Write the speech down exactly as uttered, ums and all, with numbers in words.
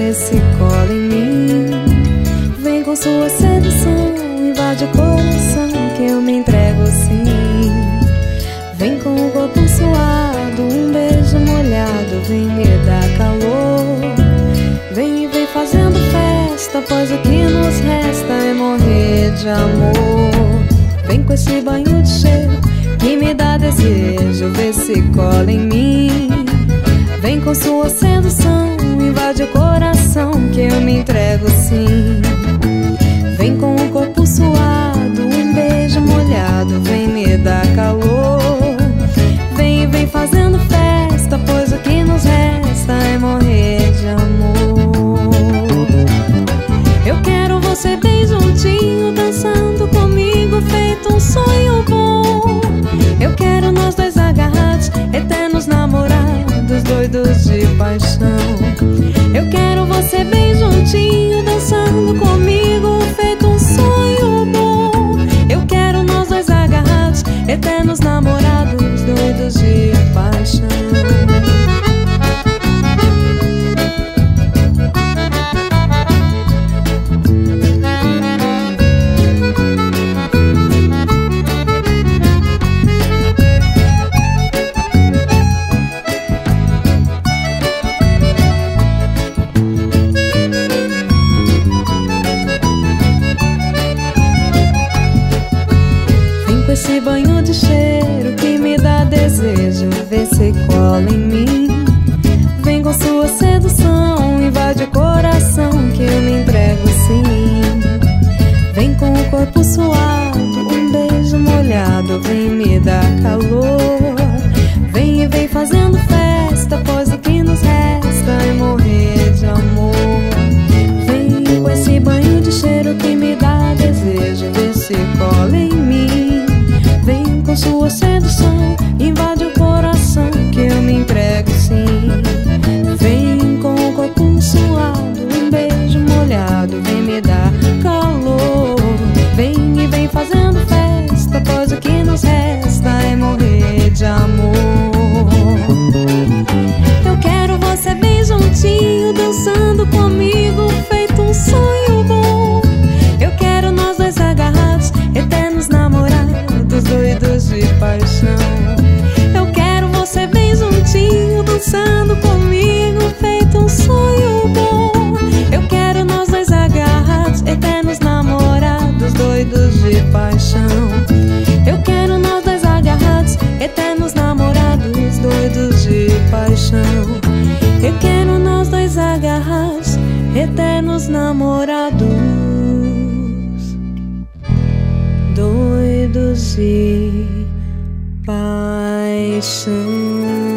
vê se cola em mim. Vem com sua sedução, invade o coração que eu me entrego sim. Vem com o corpo suado, um beijo molhado, vem me dar calor. Vem e vem fazendo festa, pois o que nos resta é morrer de amor. Vem com esse banho de cheiro que me dá desejo, vê se cola em mim. Vem com sua sedução, invade o coração que eu me entrego sim. Vem com o corpo suado, um beijo molhado, vem me dar calor. Vem e vem fazendo festa, pois o que nos resta é morrer de amor. Eu quero você bem juntinho, dançando comigo, feito um sonho bom. Eu quero nós dois agarrados, eternos namorados, doidos de paixão. Eu quero você bem juntinho, dançando comigo, feito um sonho bom. Eu quero nós dois agarrados, eternos namorados, doidos de paixão. Esse banho de cheiro que me dá desejo, vê se cola em mim. Vem com sua sedução, invade o coração que eu me entrego sim. Vem com o corpo suado, um beijo molhado, vem me dar calor. Vem e vem fazendo festa, pois o que nos resta é morrer de amor. Vem com esse banho de cheiro que me dá desejo, vê se cola em mim. Vem com sua sedução, invade o coração que eu me entrego sim. Vem com o corpo suado, um beijo molhado, vem me dar calor. Vem e vem fazendo festa, pois o que nos resta é morrer de amor. Eu quero você bem juntinho, dançando comigo, feito um sonho bom. Eu quero nós dois agarrados, eternos namorados, doidos de paixão. Eu quero você bem juntinho, dançando comigo, feito um sonho bom. Eu quero nós dois agarrados, eternos namorados, doidos de paixão. Eu quero nós dois agarrados, eternos namorados, doidos de paixão. Eu quero nós dois agarrados, eternos namorados, doidos de paixão.